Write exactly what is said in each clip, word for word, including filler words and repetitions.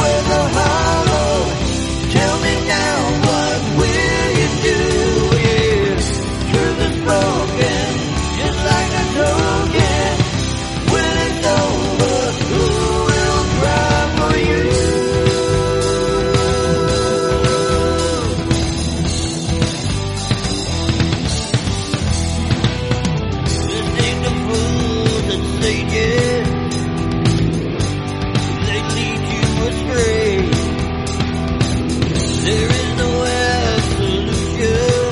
weather hollow. Tell me now, what will you do? Yeah, truth is broken, just like a token. When it's over, who will cry for you? This ain't the fool that sages, they lead you astray. There is no absolution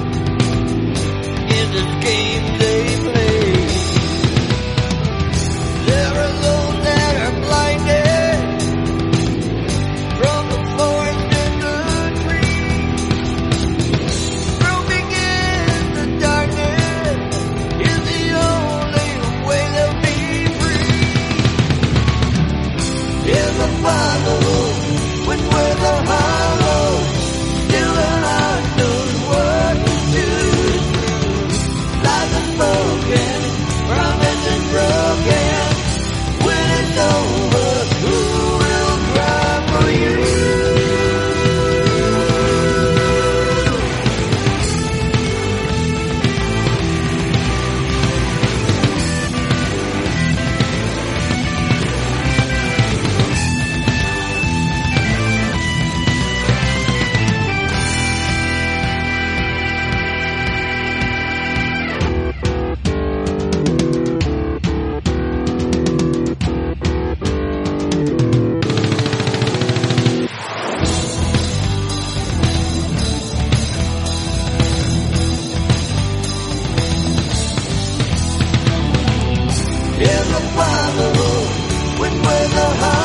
in this game they play. There are those that are blinded from the forest and the trees. Roaming in the darkness is the only way they'll be free. Here's a follow when weather hollow. Still an heart knows what to do. Lies are spoken, promises broken. When it's over, who will cry for you? Here's a follow when weather hollow.